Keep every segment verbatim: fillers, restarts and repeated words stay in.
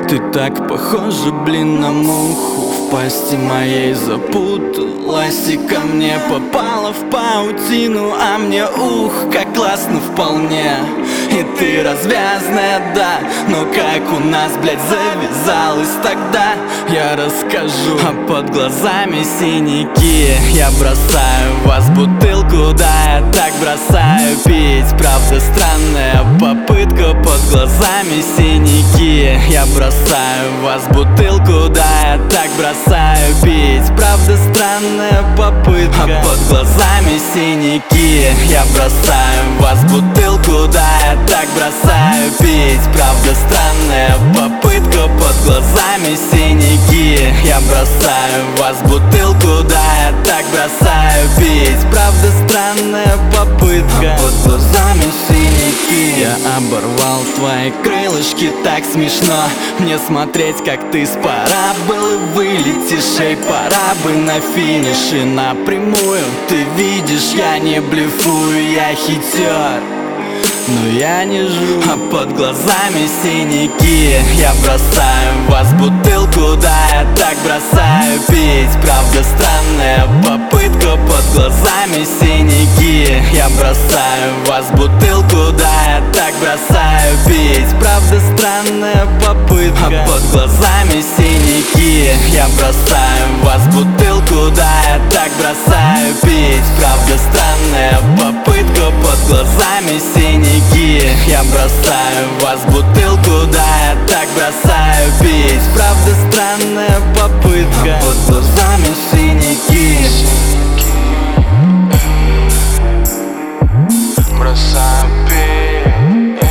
Ты так похожа, блин, на муху. В пасти моей запуталась и ко мне попала в паутину. А мне ух, как классно вполне. И ты развязная, да, но как у нас, блядь, завязалось тогда, я расскажу. А под глазами синяки, я бросаю в вас бутылку, да, я так бросаю пить. Правда странная попытка, под глазами синяки, я бросаю в вас бутылку, да, я так бросаю пить. Правда странная попытка, а под глазами синяки, я бросаю в вас бутылку, да, я так бросаю пить. Правда странная попытка, под глазами синяки, я бросаю в вас бутылку, да, я так бросаю пить. Правда странная попытка, а под глазами синяки. Я оборвал твои крылышки, так смешно мне смотреть, как ты с параболы вылетишь. Эй, пора бы на финише напрямую. Ты видишь, я не блефую, я хитер, но я не жду. А под глазами синяки, я бросаю в вас бутылку, да, я так бросаю пить. Правда странная попытка, под глазами синяки, я бросаю в вас бутылку, да, я так бросаю пить. Правда странная попытка, а под глазами синяки, я бросаю в вас бутылку, да, я так бросаю пить. Правда странная попытка, под глазами синяки, я бросаю в вас бутылку, да, я так бросаю пить. Правда странная попытка, а под глазами синяки. Бросаю пить.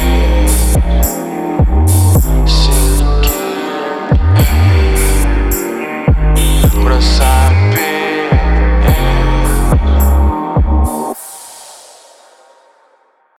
Синяки. Бросаю